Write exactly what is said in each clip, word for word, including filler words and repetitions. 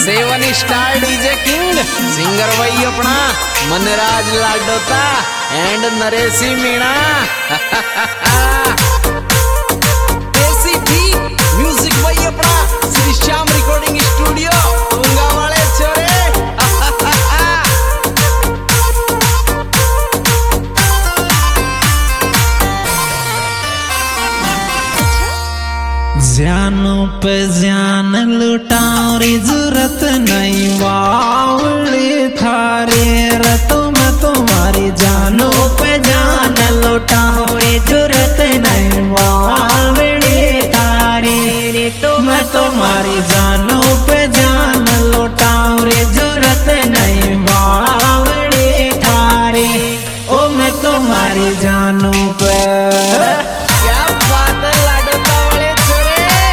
सेवन star DJ king singer भाई अपना Manraj Ladota and Nareshi Meena देसी भी म्यूजिक भाई अपना श्री श्याम रिकॉर्डिंग स्टूडियो तुंगा वाले छोरे। जानों पे जान लुटाओ री जरूरत नहीं वावड़ी थारे रतों में तुम्हारी जानों पे जान लुटाओ री जरूरत नहीं वावड़ी थारे रे तो मैं तुम्हारी जानों पे जान लुटाओ री जरूरत नहीं वावड़ी थारे ओ मैं तुम्हारी जानों पे। क्या बात है लाडोता वाले छोरे।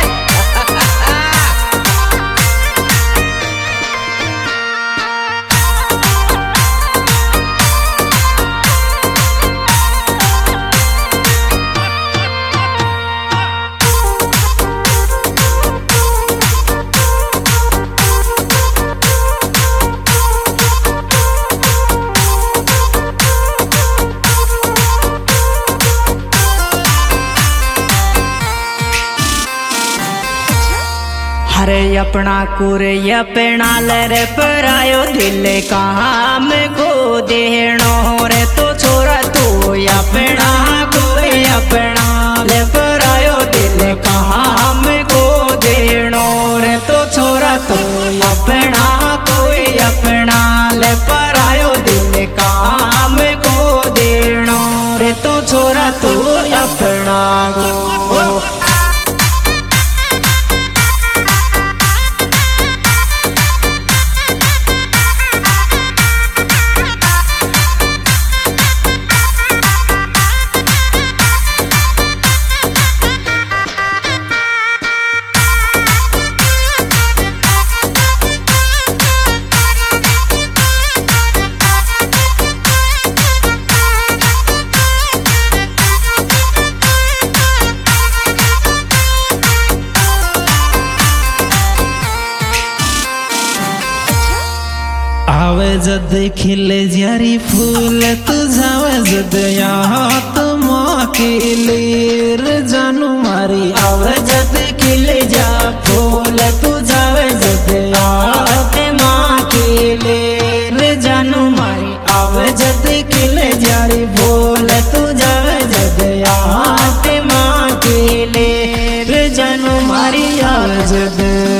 अरे अपना कुरे अपना लरे पर आयो दिल कहाँ में को देनो रे तो छोरा तू अपना कोई अपना ले पर आयो दिल कहाँ में को देनो रे तो छोरा तू अपना कोई अपना ले पर आयो दिल कहाँ में को देनो रे तो छोरा तू अपना को। आवे जद खिले जारी फूल तुझावे जद यात माकिलीर जानू मारी आवे जद खिले जा फूल तुझावे जद यात माकिलीर जानू मारी आवे जद खिले जारी फूल तुझावे जद यात माकिलीर जानू मारी आवे जद।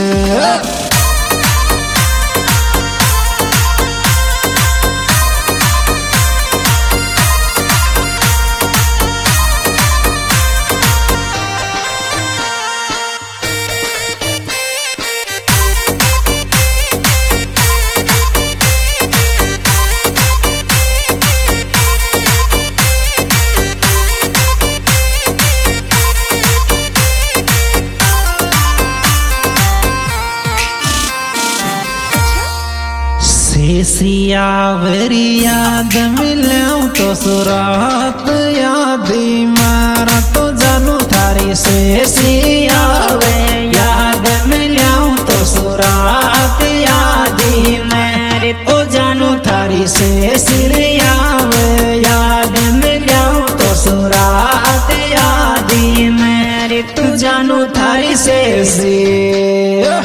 सियावरी याद मिलूं तो सुरात यादी मारा तो जानू थारी से सियावे याद मिलूं तो सुरात यादी मेरे तो जानू थारी से सियावे याद मिलूं तो सुरात यादी मेरे तो जानू थारी से सिया।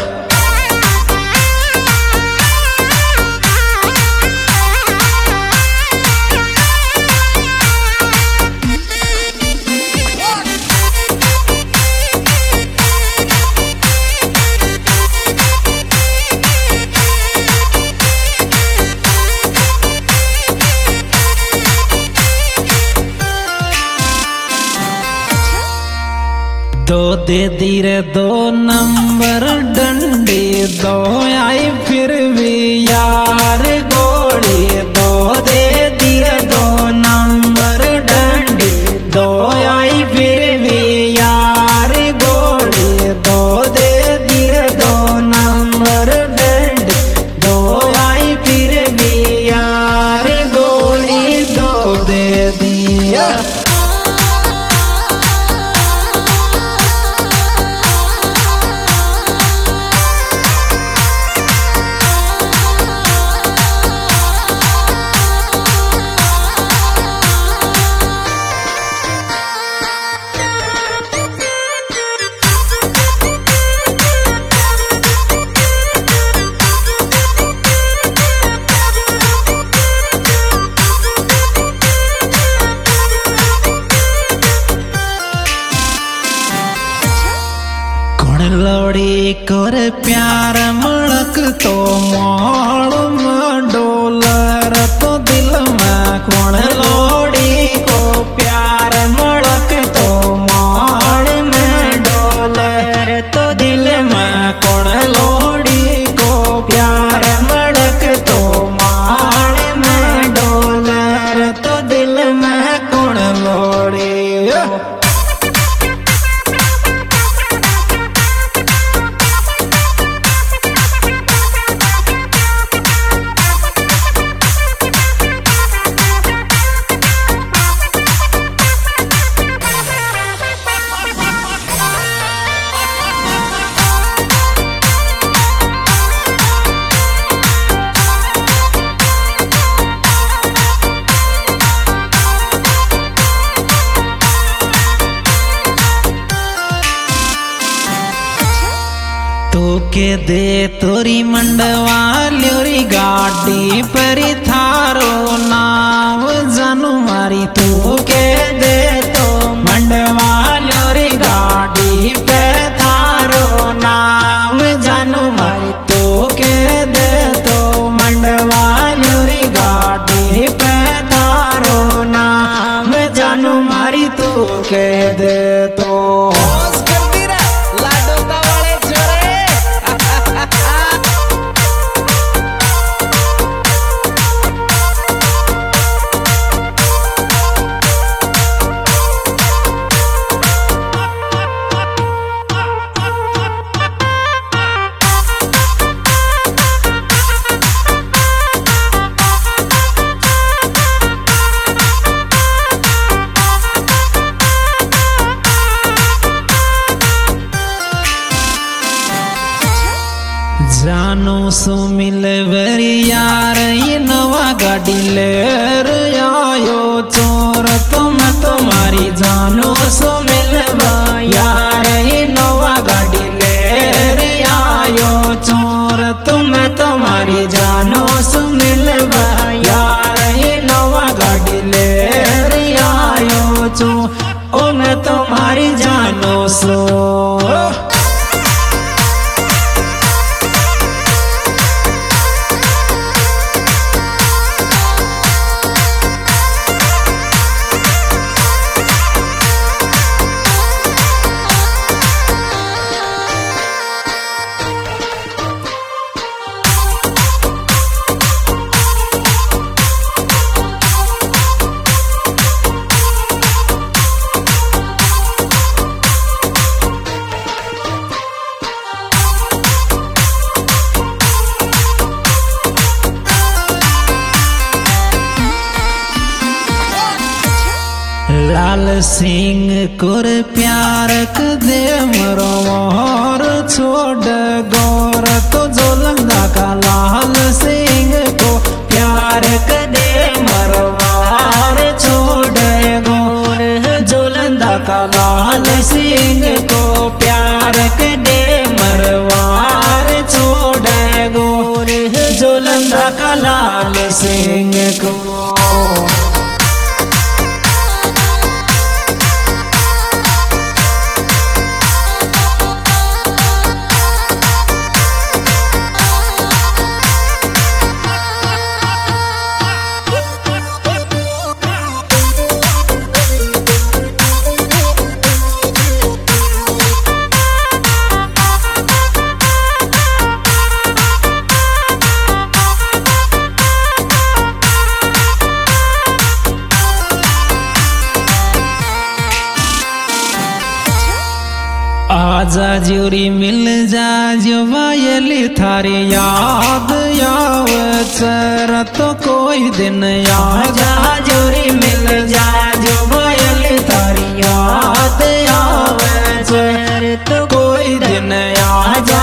दो दे धीरे दो नंबर डंडी दो आई फिर भी यार गोली दो दे धीरे दो नंबर डंडी दो आई फिर भी यार गोली दो दे धीरे दो नंबर डंडी दो आई फिर भी यार गोली दो दे दिया। लोड़ी कर प्यार मड़क तो मोड़ में डोलर तो दिल में कौन लोड़ी को प्यार मड़क तो मोड़ में डोलर तो दिल में कौन लोड़ी को प्यार मड़क तो मोड़ में डोलर तो दिल में कौन लोड़ी। तो के दे तोरी मंडवा ल्योरी गाड़ी पर थारो नाम जानू मारी तू के दे तो मंडवा ल्योरी गाड़ी पे थारो नाम जानू मारी तू के दे तो मंडवा ल्योरी गाड़ी पे थारो नाम जानू मारी तू के दे तो। जानो सो मिलवरी यार ये नवा गाड़ी ले आयो चोर तुम तुम्हारी जानो सो मिलवा यार ये नवा गाड़ी ले आयो चोर तुम तुम्हारी जानो सो मिलवा यार ये नवा गाड़ी ले आयो चोर ओ मैं तुम्हारी जानो सो। लाल सिंह कुर प्यार दे मरो और छोड़ गौर तो जोलंगा का लाल सिंह को प्यार दे मरो और छोड़ गौर जोलंगा का लाल सिंह को प्यार दे मरवार छोड़ गौर जोलंगा का लाल सिंह को। आजा जोरी मिल जा जो वायली थारी याद याव चर तो कोई दिन आजा जोरी मिल जा जो वायली थारी याद याव चर तो कोई दिन आजा